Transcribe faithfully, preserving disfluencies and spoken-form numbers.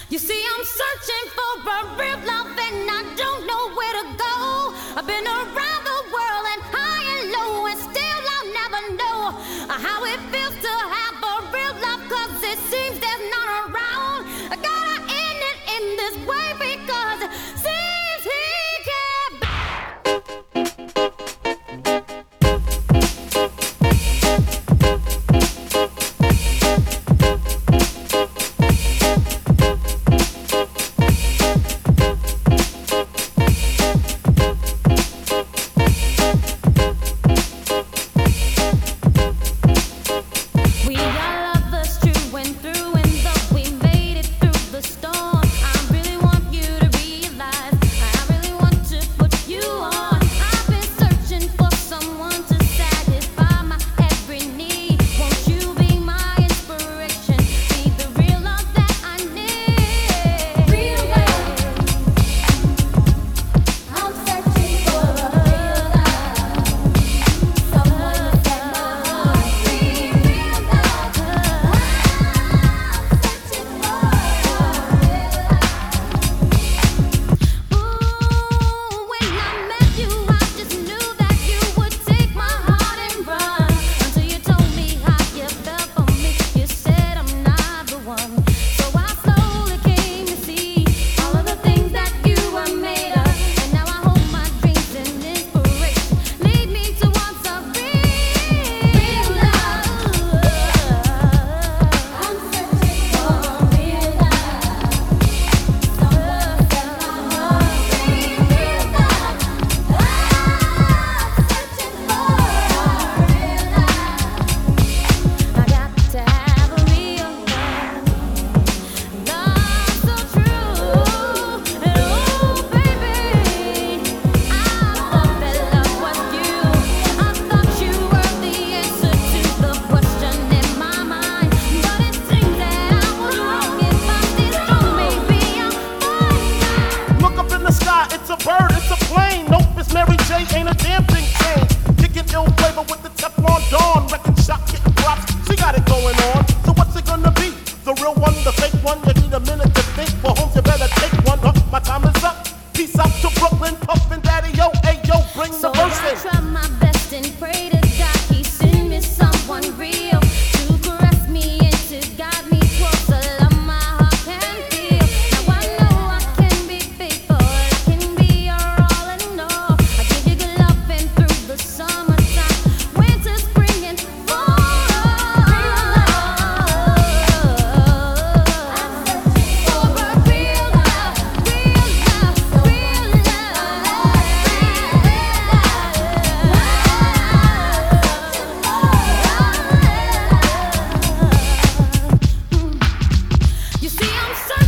You see, I'm searching for a real love and I don't know where to go. I've been around the world and high and low, and still I'll never know how it feels to have a real love, cause it seems there's none around. I gotta end it in this way because it seems he can't. It's a bird, it's a plane. Nope, it's Mary J, ain't a damn thing changed. Kicking ill flavor with the Teflon Dawn. Wrecking shop, getting props, she got it going on. So what's it gonna be? The real one, the fake one? You need a minute to think. For home, you better take one. Huh, my time is up. Peace out to Brooklyn, Puffin' Daddy, yo, hey, yo, bring So the verse I in. try my best and pray to God he send me someone real to caress me and to guide me towards the love my heart can feel. Now I know I can be faithful, I can be your all and all. I give you good loving through the summertime, winter, spring, and fall. For a real love, real love, real love. You see, I'm searching.